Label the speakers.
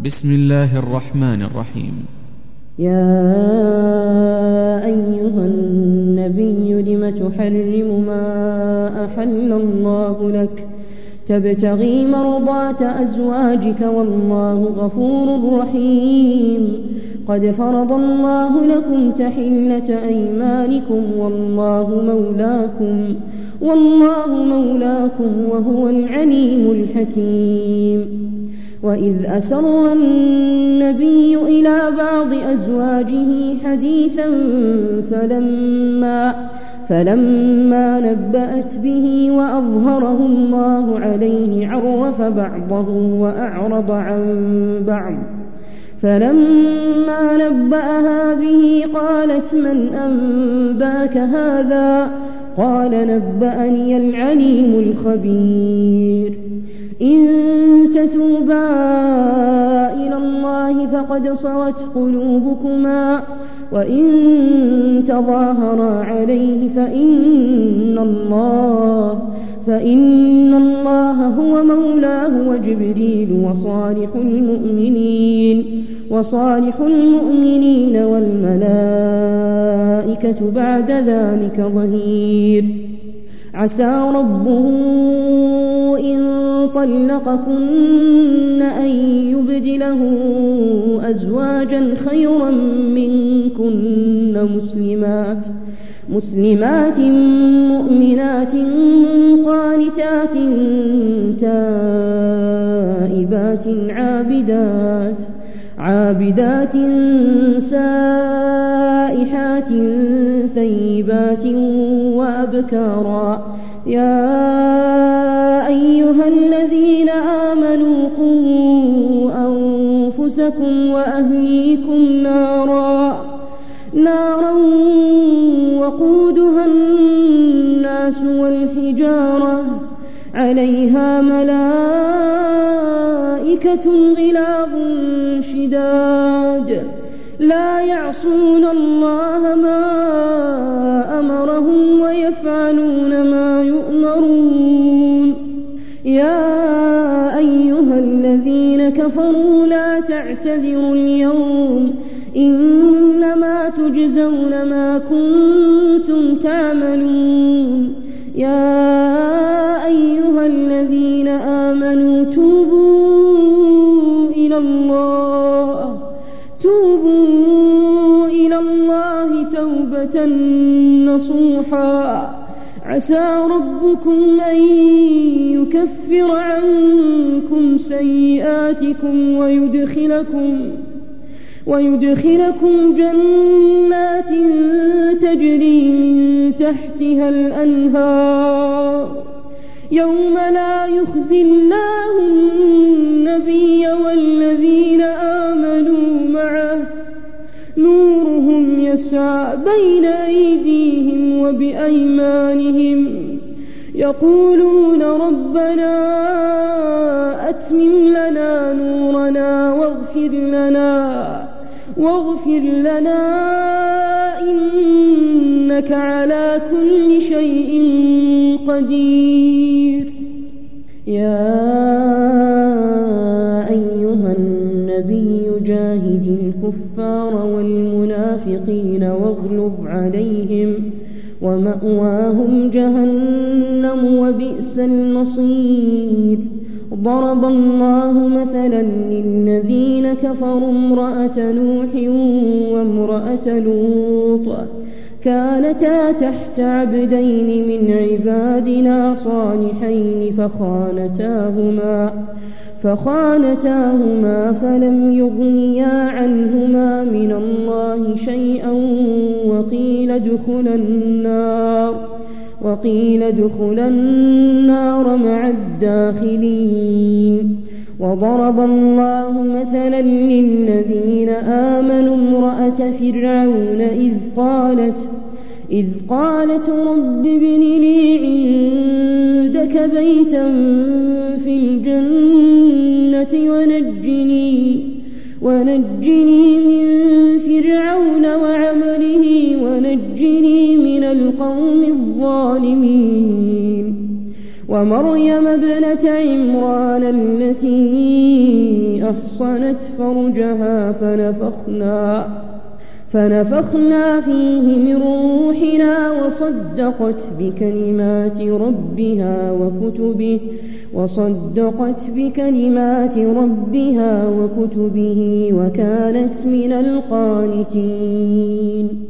Speaker 1: بسم الله الرحمن الرحيم.
Speaker 2: يا أيها النبي لم تحرم ما أحل الله لك تبتغي مرضات أزواجك والله غفور رحيم. قد فرض الله لكم تحلة أيمانكم والله مولاكم وهو العليم الحكيم. وإذ أسر النبي إلى بعض أزواجه حديثا فلما نبأت به وأظهره الله عليه عرف بعضه وأعرض عن بعض. فلما نبأها به قالت من أنباك هذا؟ قال نبأني العليم الخبير. إن تتوبا إلى الله فقد صغت قلوبكما وإن تظاهرا عليه فإن الله هو مولاه وجبريل وصالح المؤمنين والملائكة بعد ذلك ظهير. عسى ربه إن طلقكن أن يبدله أزواجا خيرا منكن مسلمات مؤمنات قانتات تائبات عابدات سائحات ثيبات وأبكارا. يا أيها الذين آمنوا قوا أنفسكم وأهليكم نارا وقودها الناس والحجارة عليها ملائكة غلاظ شداد لا يعصون الله ما أمرهم ويفعلون ما يؤمرون. يا أيها الذين كفروا لا تعتذروا اليوم إنما تجزون ما كنتم تعملون. يا أيها الذين آمنوا توبوا إلى الله توبة نصوحا. عسى ربكم أن يكفر عنكم سيئاتكم ويدخلكم جنات تجري من تحتها الأنهار يوم لا يخزي الله النبي والذين آمنوا معه نورهم يسعى بين أيديهم وبأيمانهم يقولون ربنا أتمم لنا نورنا واغفر لنا إنك على كل شيء قدير. يا أيها النبي جاهد الكفار والمنافقين واغلظ عليهم ومأواهم جهنم وبئس المصير. ضرب الله مثلا للذين كفروا امرأة نوح وامرأة لوط كانتا تحت عبدين من عبادنا صالحين فخانتاهما فلم يغنيا عنهما من الله شيئا وقيل ادخلا النار مع الداخلين. وضرب الله مثلا للذين آمنوا امرأة فرعون إذ قالت رب ابن لي عندك بيتا في الجنة ونجني من فرعون وعمله ونجني من القوم الظالمين. ومريم ابنة عمران التي أحصنت فرجها فنفخنا فيه من روحنا وصدقت بكلمات ربها وكتبه وكانت من القانتين.